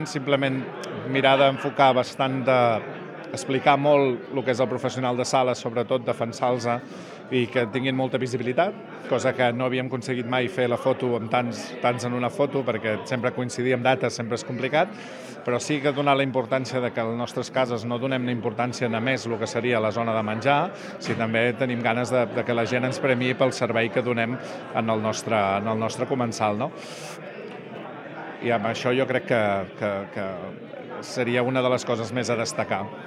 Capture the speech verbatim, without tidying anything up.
Simplement mirar d'enfocar bastant d'explicar molt el que és el professional de sala, sobretot defensar-los i que tinguin molta visibilitat, cosa que no havíem aconseguit mai fer la foto amb tants, tants en una foto, perquè sempre coincidir amb dates sempre és complicat, però sí que donar la importància de que a les nostres cases no donem la importància només el que seria la zona de menjar, si també tenim ganes de, de que la gent ens premiï pel servei que donem en el nostre, en el nostre comensal, no? I amb això jo crec que, que, que seria una de les coses més a destacar.